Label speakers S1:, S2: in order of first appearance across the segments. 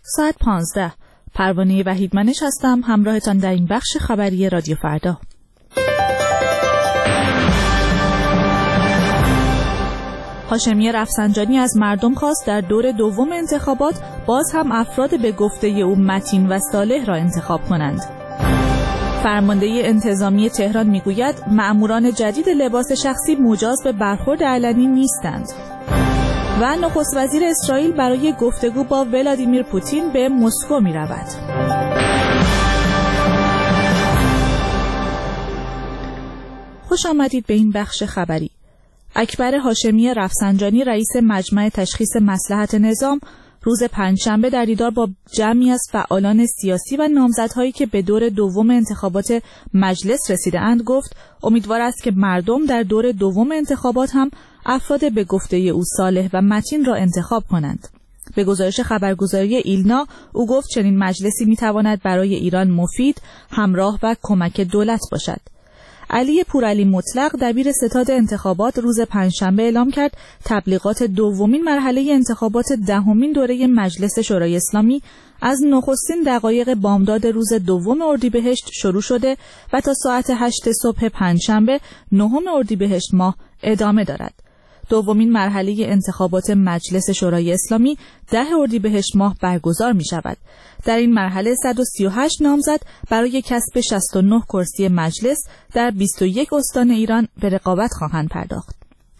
S1: ساعت 15. پروانه وحیدمنش هستم، همراهتان در این بخش خبری رادیو فردا. هاشمی رفسنجانی از مردم خواست در دور دوم انتخابات باز هم افراد به گفته او متین و صالح را انتخاب کنند. فرمانده انتظامی تهران میگوید مأموران جدید لباس شخصی مجاز به برخورد علنی نیستند. و نخست وزیر اسرائیل برای گفتگو با ولادیمیر پوتین به مسکو می رود. خوش آمدید به این بخش خبری. اکبر هاشمی رفسنجانی رئیس مجمع تشخیص مصلحت نظام روز پنجشنبه در دیدار با جمعی از فعالان سیاسی و نامزدهایی که به دور دوم انتخابات مجلس رسیده‌اند گفت امیدوار است که مردم در دور دوم انتخابات هم افراد به گفته او صالح و متین را انتخاب کنند. به گزارش خبرگزاری ایلنا او گفت چنین مجلسی میتواند برای ایران مفید، همراه و کمک دولت باشد. علی پورعلی مطلق دبیر ستاد انتخابات روز پنجشنبه اعلام کرد تبلیغات دومین مرحله انتخابات دهمین دوره مجلس شورای اسلامی از نخستین دقایق بامداد روز دوم اردیبهشت شروع شده و تا ساعت 8 صبح پنجشنبه 9 اردیبهشت ماه ادامه دارد. دومین مرحله انتخابات مجلس شورای اسلامی 10 اردیبهشت ماه برگزار می شود. در این مرحله 138 نامزد برای کسب 69 کرسی مجلس در 21 استان ایران به رقابت خواهند پرداخت.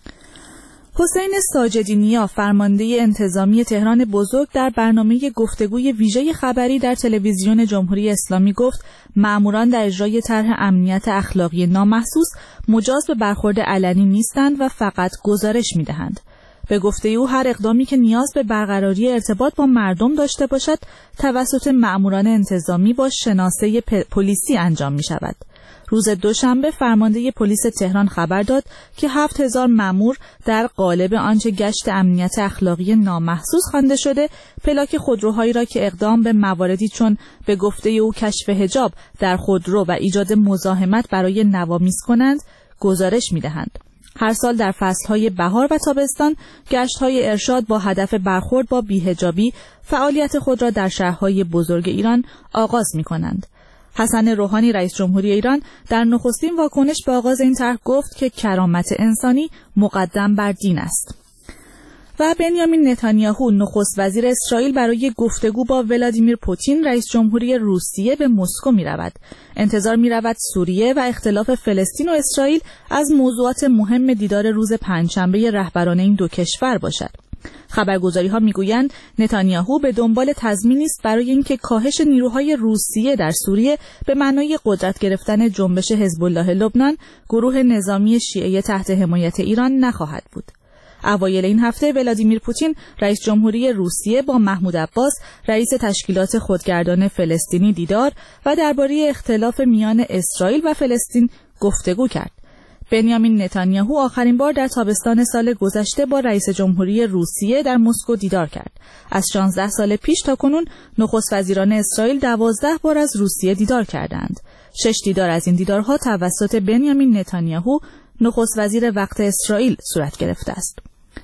S1: حسین ساجدی‌نیا فرمانده انتظامی تهران بزرگ در برنامه گفتگوی ویژه خبری در تلویزیون جمهوری اسلامی گفت مأموران در اجرای طرح امنیت اخلاقی نامحسوس مجاز به برخورد علنی نیستند و فقط گزارش می‌دهند. به گفته او هر اقدامی که نیاز به برقراری ارتباط با مردم داشته باشد توسط مأموران انتظامی با شناسه پلیسی انجام می‌شود. روز دوشنبه فرمانده پلیس تهران خبر داد که 7000 مأمور در قالب آنچه گشت امنیت اخلاقی نامحسوس خوانده شده پلاک خودروهایی را که اقدام به مواردی چون به گفته او کشف حجاب در خودرو و ایجاد مزاحمت برای نوامیس کنند گزارش می‌دهند. هر سال در فصل‌های بهار و تابستان گشت‌های ارشاد با هدف برخورد با بی‌حجابی فعالیت خود را در شهرهای بزرگ ایران آغاز می‌کنند. حسن روحانی رئیس جمهوری ایران در نخستین واکنش به آغاز این طرح گفت که کرامت انسانی مقدم بر دین است. و بنیامین نتانیاهو نخست وزیر اسرائیل برای گفتگو با ولادیمیر پوتین رئیس جمهوری روسیه به مسکو می رود. انتظار می رود سوریه و اختلاف فلسطین و اسرائیل از موضوعات مهم دیدار روز پنجشنبه رهبران این دو کشور باشد. خبرگزاری‌ها می‌گویند نتانیاهو به دنبال تضمینی است برای اینکه کاهش نیروهای روسیه در سوریه به معنای قدرت گرفتن جنبش حزب الله لبنان، گروه نظامی شیعه تحت حمایت ایران نخواهد بود. اوایل این هفته ولادیمیر پوتین رئیس جمهوری روسیه با محمود عباس رئیس تشکیلات خودگردان فلسطینی دیدار و درباره اختلاف میان اسرائیل و فلسطین گفتگو کرد. بنیامین نتانیاهو آخرین بار در تابستان سال گذشته با رئیس جمهوری روسیه در مسکو دیدار کرد. از 16 سال پیش تا کنون نخست وزیران اسرائیل 12 بار از روسیه دیدار کردند. 6 دیدار از این دیدارها توسط بنیامین نتانیاهو نخست وزیر وقت اسرائیل صورت گرفته است.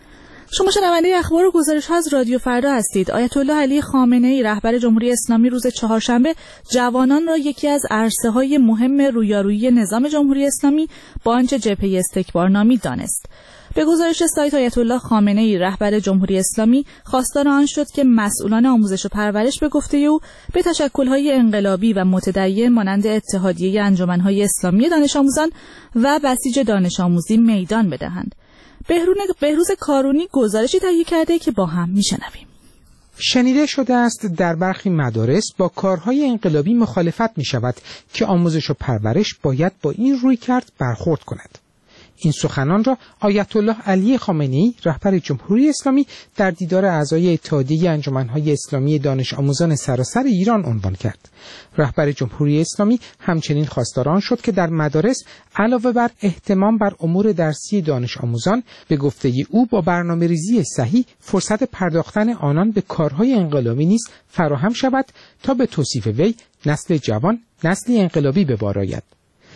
S1: شما شنونده اخبار و گزارش‌ها از رادیو فردا هستید. آیت الله علی خامنه‌ای رهبر جمهوری اسلامی روز چهارشنبه جوانان را یکی از عرصه‌های مهم رویارویی نظام جمهوری اسلامی با آنچه جبهه استکبارنامی دانست. به گزارش سایت آیت الله خامنه‌ای رهبر جمهوری اسلامی خواستار آن شد که مسئولان آموزش و پرورش به گفته او به تشکل‌های انقلابی و متدین مانند اتحادیه انجمن‌های اسلامی دانش آموزان و بسیج دانش آموزی میدان بدهند. بهروز کارونی گزارشی تهیه کرده که با هم میشنویم.
S2: شنیده شده است در برخی مدارس با کارهای انقلابی مخالفت می شود که آموزش و پرورش باید با این رویکرد برخورد کند. این سخنان را آیت الله علی خامنه‌ای رهبر جمهوری اسلامی در دیدار اعضای اتحادیه انجمن‌های اسلامی دانش آموزان سراسر ایران عنوان کرد. رهبر جمهوری اسلامی همچنین خواستار آن شد که در مدارس علاوه بر اهتمام بر امور درسی دانش آموزان به گفته او با برنامه‌ریزی صحیح فرصت پرداختن آنان به کارهای انقلابی نیز فراهم شود تا به توصیف وی نسل جوان نسلی انقلابی به بار آید.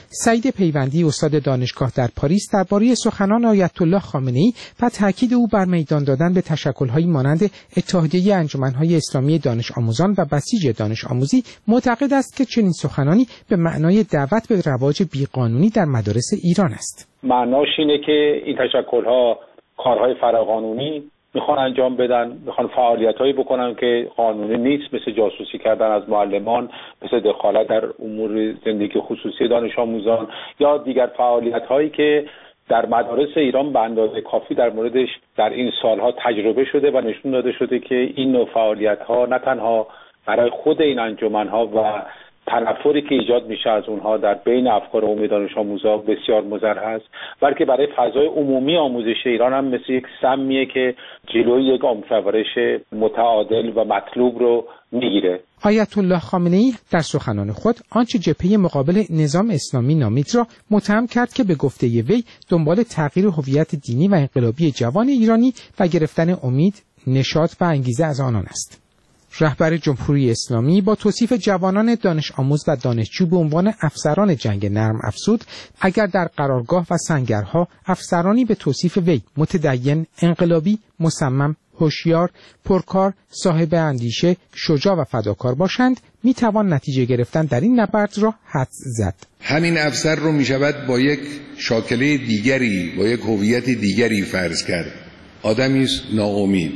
S2: سعید پیوندی استاد دانشگاه در پاریس درباره سخنان آیت الله خامنه‌ای و تاکید او بر میدان دادن به تشکل‌هایی مانند اتحادیه انجمن‌های اسلامی دانش آموزان و بسیج دانش آموزی معتقد است که چنین سخنانی به معنای دعوت به رواج بیقانونی در مدارس ایران است.
S3: معناش اینه که این تشکل‌ها کارهای فراقانونی میخوان انجام بدن، میخوان فعالیتایی بکنن که قانونی نیست، مثل جاسوسی کردن از معلمان، مثل دخالت در امور زندگی خصوصی دانش آموزان یا دیگر فعالیت‌هایی که در مدارس ایران به اندازه کافی در موردش در این سالها تجربه شده و نشون داده شده که این نوع فعالیت‌ها نه تنها برای خود این انجمن‌ها و تنفری که ایجاد میشه از اونها در بین افکار عمومی دانش آموزا بسیار مضر هست، بلکه برای فضای عمومی آموزش ایران هم مثل یک سمیه که جلوی یک آموزش متعادل و مطلوب رو میگیره.
S2: آیت الله خامنه‌ای در سخنان خود آنچه جبهه مقابل نظام اسلامی نامید را متهم کرد که به گفته وی دنبال تغییر هویت دینی و انقلابی جوان ایرانی و گرفتن امید، نشاط و انگیزه از آنان است. رهبر جمهوری اسلامی با توصیف جوانان دانش آموز و دانشجو به عنوان افسران جنگ نرم افزود اگر در قرارگاه و سنگرها افسرانی به توصیف وی متدین، انقلابی، مصمم، هوشیار، پرکار، صاحب اندیشه، شجاع و فداکار باشند میتوان نتیجه گرفتن در این نبرد را حدس زد.
S4: همین افسر رو میشود با یک شاکله دیگری، با یک هویت دیگری فرض کرد. آدمی است ناامید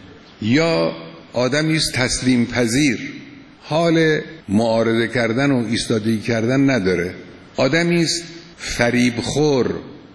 S4: یا آدمی است تسلیم پذیر، حال معارضه کردن و ایستادگی کردن نداره. آدمی است فریب خور،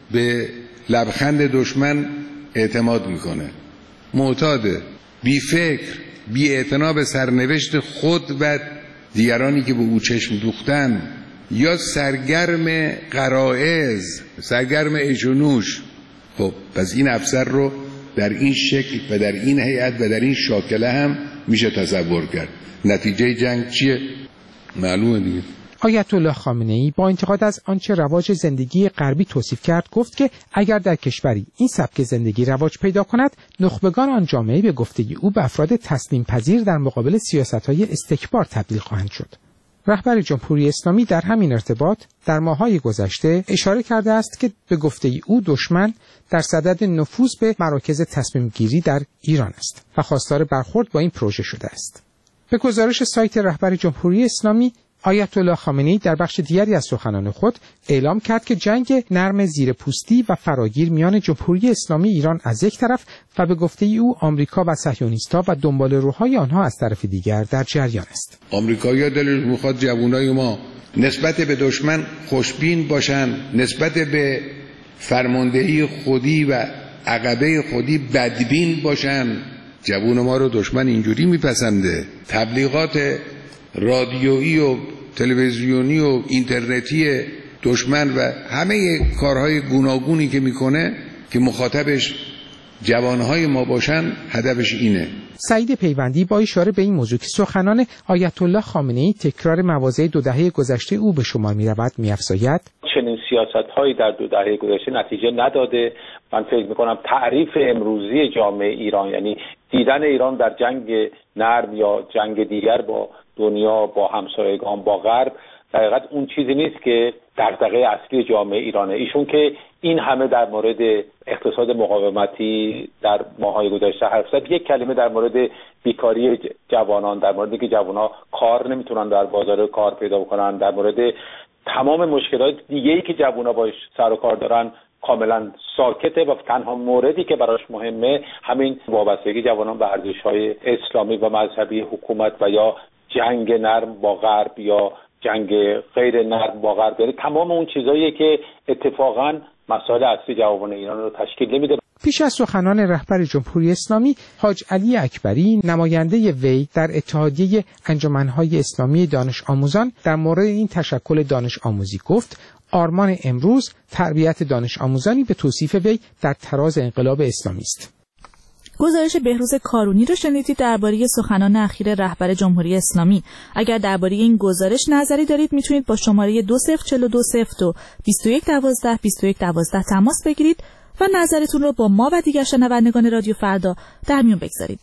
S4: به لبخند دشمن اعتماد میکنه، معتاده، بی فکر، بی اعتنا به سرنوشت خود و دیگرانی که به او چشم دوختن، یا سرگرم غرایز، سرگرم عیش و نوش. خب پس این افسر رو در این شکل و در این هیئت و در این شاکله هم میشه تصور کرد. نتیجه جنگ چیه؟ معلومه دیگه.
S2: آیت الله خامنه‌ای با انتقاد از آنچه رواج زندگی غربی توصیف کرد گفت که اگر در کشوری این سبک زندگی رواج پیدا کند، نخبگان آن جامعه به گفته او به افراد تسلیم پذیر در مقابل سیاست‌های استکبار تبدیل خواهند شد. رهبر جمهوری اسلامی در همین ارتباط در ماه‌های گذشته اشاره کرده است که به گفته او دشمن در صدد نفوذ به مراکز تصمیم گیری در ایران است و خواستار برخورد با این پروژه شده است. به گزارش سایت رهبر جمهوری اسلامی، آیت الله خامنه‌ای در بخش دیگری از سخنان خود اعلام کرد که جنگ نرم زیرپوستی و فراگیر میان جمهوری اسلامی ایران از یک طرف و به گفته او آمریکا و صهیونیست‌ها و دنبال روهای آنها از طرف دیگر در جریان است.
S4: آمریکایی‌ها دلش می‌خواد جوانای ما نسبت به دشمن خوشبین باشن، نسبت به فرماندهی خودی و عقبه خودی بدبین باشن. جوان ما رو دشمن اینجوری میپسنده. تبلیغات رادیویی و تلویزیونی و اینترنتی دشمن و همه کارهای گوناگونی که میکنه که مخاطبش جوانهای ما باشن، هدفش اینه.
S2: سعید پیوندی با اشاره به این موضوع که سخنان آیت الله خامنه‌ای تکرار مواضع 2 دهه گذشته او به شمار می‌رود می‌افزاید
S3: چنین سیاست‌هایی در 2 دهه گذشته نتیجه نداده. من فکر می‌کنم تعریف امروزی جامعه ایران، یعنی دیدن ایران در جنگ نرم یا جنگ دیگر با دنیا، با همسایگان، با غرب، در حقیقت اون چیزی نیست که دغدغه اصلی جامعه ایرانه. ایشون که این همه در مورد اقتصاد مقاومتی در ماه‌های گذشته حرف زد، یک کلمه در مورد بیکاری جوانان، در مورد که جوان‌ها کار نمیتونن در بازار کار پیدا بکنن، در مورد تمام مشکلات دیگه‌ای که جوان‌ها باش سر و کار دارن کاملا ساکته و تنها موردی که براش مهمه همین وابستگی جوانان به ارزش‌های اسلامی و مذهبی حکومت و یا جنگ نرم با غرب یا جنگ غیر نرم با غرب، یعنی تمام اون چیزاییه که اتفاقاً مسائل اصلی جوانان ایران رو تشکیل نمیده.
S2: پیش از سخنان رهبر جمهوری اسلامی، حاج علی اکبری نماینده وی در اتحادیه انجمن‌های اسلامی دانش آموزان در مورد این تشکل دانش آموزی گفت آرمان امروز تربیت دانش آموزانی به توصیف وی در تراز انقلاب اسلامی است.
S1: گزارش بهروز کارونی رو شنیدید درباره سخنان اخیر رهبر جمهوری اسلامی. اگر درباره این گزارش نظری دارید میتونید با شماره 2042022112 تماس بگیرید و نظرتون رو با ما و دیگر شنوندگان رادیو فردا در میون بگذارید.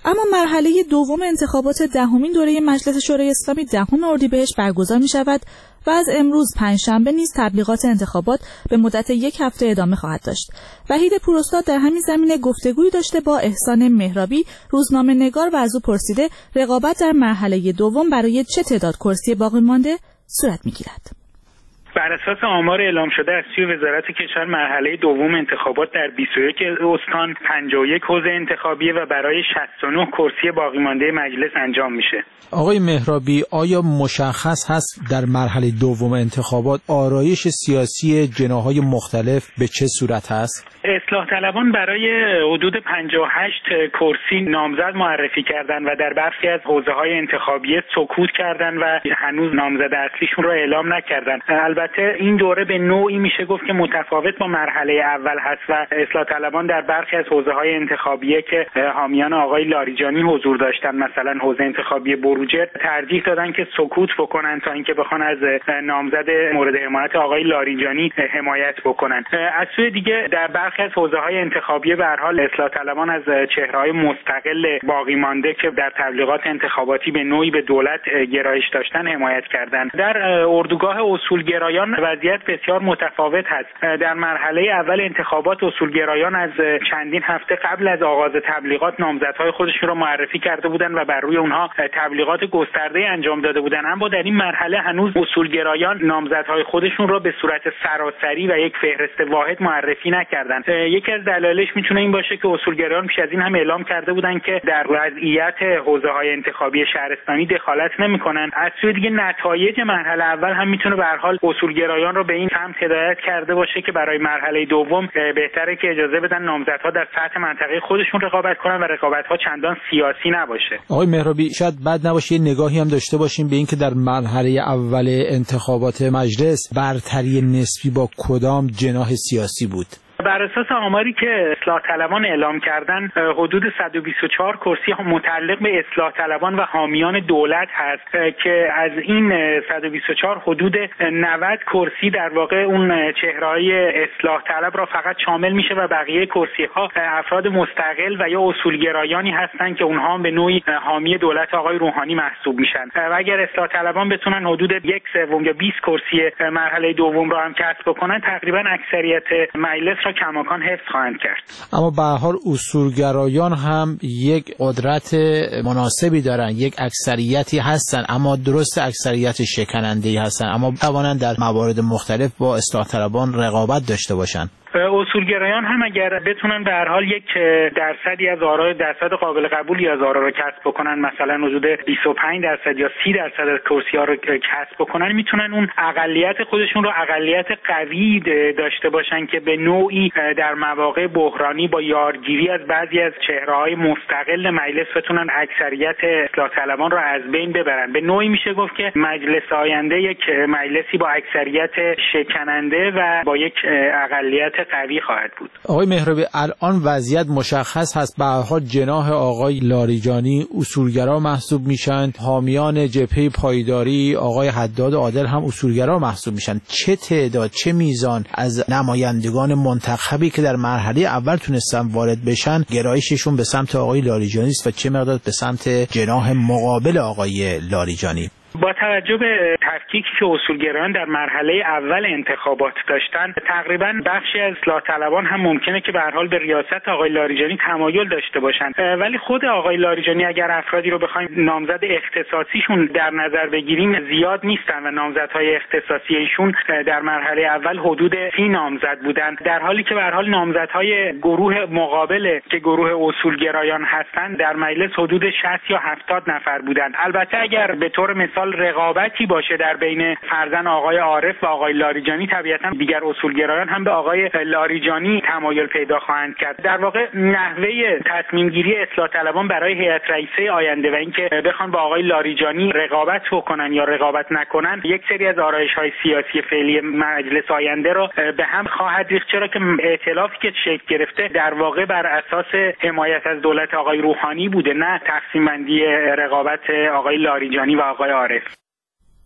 S1: اما مرحله دوم انتخابات دهمین دوره مجلس شورای اسلامی 10 اردیبهشت برگزار می شود و از امروز پنجشنبه نیز تبلیغات انتخابات به مدت 1 هفته ادامه خواهد داشت. وحید پوراستاد در همین زمینه گفتگویی داشته با احسان مهرابی، روزنامه‌نگار، و از او پرسیده رقابت در مرحله دوم برای چه تعداد کرسی باقی مانده صورت می‌گیرد.
S5: بر اساس آمار اعلام شده از سوی وزارت کشور مرحله دوم انتخابات در 21 استان 51 حوزه انتخابیه و برای 69 کرسی باقی مانده مجلس انجام میشه.
S6: آقای مهرابی، آیا مشخص هست در مرحله دوم انتخابات آرایش سیاسی جناح‌های مختلف به چه صورت هست؟
S5: اصلاح طلبان برای حدود 58 کرسی نامزد معرفی کردن و در برخی از حوزه‌های انتخابیه سکوت کردن و هنوز نامزد اصلیشون رو اعلام نکردن. البته این دوره به نوعی میشه گفت که متفاوت با مرحله اول هست و اصلاح طلبان در برخی از حوزه‌های انتخابیه که حامیان آقای لاریجانی حضور داشتن، مثلا حوزه انتخابی بروجرد، ترجیح دادن که سکوت بکنن تا اینکه بخوان از نامزد مورد حمایت آقای لاریجانی حمایت بکنن. از سوی دیگه در برخی از حوزه‌های انتخابیه به هر حال اصلاح طلبان از چهره‌های مستقل باقی مانده که در تبلیغات انتخاباتی به نوعی به دولت گرایش داشتن حمایت کردند. در اردوگاه اصولگرایان وضعیت بسیار متفاوت هست. در مرحله اول انتخابات اصولگرایان از چندین هفته قبل از آغاز تبلیغات نامزدهای خودشون رو معرفی کرده بودند و بر روی اونها تبلیغات گسترده انجام داده بودند، اما در این مرحله هنوز اصولگرایان نامزدهای خودشون رو به صورت سراسری و یک فهرست واحد معرفی نکردند. یکی از دلایلش میتونه این باشه که اصولگرایان پیش از این هم اعلام کرده بودند که در وضعیت حوزه‌های انتخابی شهرستانی دخالت نمی‌کنن. از سوی دیگه نتایج مرحله اول هم میتونه به هر حال اصولگرایان رو به این سمت هدایت کرده باشه که برای مرحله دوم بهتره که اجازه بدن نامزدها در سطح منطقه خودشون رقابت کنن و رقابت‌ها چندان سیاسی نباشه.
S6: آقای مهرابی، شاید بد نباشه نگاهی هم داشته باشیم به اینکه در مرحله اول انتخابات مجلس برتری نسبی با کدام جناح سیاسی بود.
S5: بر اساس آماری که اصلاح طلبان اعلام کردن حدود 124 کرسی متعلق به اصلاح طلبان و حامیان دولت هست که از این 124 حدود 90 کرسی در واقع اون چهره‌های اصلاح طلب را فقط شامل میشه و بقیه کرسی‌ها افراد مستقل و یا اصولگرایانی هستند که اونها به نوعی حامی دولت آقای روحانی محسوب میشن و اگر اصلاح طلبان بتونن حدود 1/3 یا 20 کرسی مرحله دوم را هم کسب بکنن تقریبا اکثریت مجلس را کماکان حفظ خواهند کرد.
S6: اما به هر حال اصولگرایان هم یک قدرت مناسبی دارن، یک اکثریتی هستن، اما درست اکثریت شکننده‌ای هستن، اما توانند در موارد مختلف با اصلاح طلبان رقابت داشته باشن.
S5: اصولگرایان هم اگر بتونن به هر حال یک درصدی از آرای درصد قابل قبولی از آرا رو کسب بکنن، مثلا حدود 25% یا 30% از کرسی‌ها رو کسب بکنن، میتونن اون اقلیت خودشون رو اقلیت قوی داشته باشن که به نوعی در مواقع بحرانی با یارگیری از بعضی از چهره‌های مستقل مجلس بتونن اکثریت اصلاح طلبان رو از بین ببرن. به نوعی میشه گفت که مجلس آینده یک مجلسی با اکثریت شکننده و با یک اقلیت قوی خواهد بود.
S6: آقای مهرابی، الان وضعیت مشخص هست. به هر حال جناح آقای لاریجانی اصولگرا محسوب میشن، حامیان جبهه پایداری آقای حداد عادل هم اصولگرا محسوب میشن. چه تعداد، چه میزان از نمایندگان منتخبی که در مرحله اول تونستن وارد بشن گرایششون به سمت آقای لاریجانی است و چه مقدار به سمت جناح مقابل آقای لاریجانی؟
S5: با توجه به تفکیکی که اصولگرایان در مرحله اول انتخابات داشتن، تقریبا بخشی از اصلاح طلبان هم ممکنه که به هر حال به ریاست آقای لاریجانی تمایل داشته باشن، ولی خود آقای لاریجانی اگر افرادی رو بخوایم نامزد اختصاصیشون در نظر بگیریم زیاد نیستن و نامزدهای اختصاصی ایشون در مرحله اول حدود 30 نامزد بودند، در حالی که به هر حال نامزدهای گروه مقابل که گروه اصولگرایان هستند در مجلس حدود 60 یا 70 نفر بودند. البته اگر به طور مثال رقابتی باشه در بین فرزند آقای عارف و آقای لاریجانی، طبیعتا دیگر اصولگرایان هم به آقای لاریجانی تمایل پیدا خواهند کرد. در واقع نحوه تصمیم گیری اصلاح طلبان برای هیئت رئیسه آینده و اینکه بخوان با آقای لاریجانی رقابت بکنن یا رقابت نکنن، یک سری از آرایش‌های سیاسی فعلی مجلس آینده رو به هم خواهد ریخت، چرا که ائتلافی که شکل گرفته در واقع بر اساس حمایت از دولت آقای روحانی بوده، نه تقسیم بندی رقابت آقای لاریجانی و آقای عارف.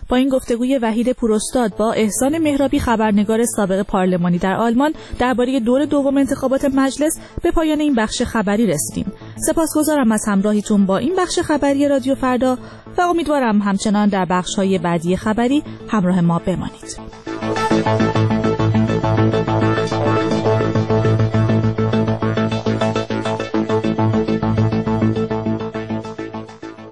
S1: با این گفتگوی وحید پوراستاد با احسان مهرابی خبرنگار سابق پارلمانی در آلمان درباره دور دوم انتخابات مجلس به پایان این بخش خبری رسیدیم. سپاسگزارم از همراهیتون با این بخش خبری رادیو فردا و امیدوارم همچنان در بخش‌های بعدی خبری همراه ما بمانید.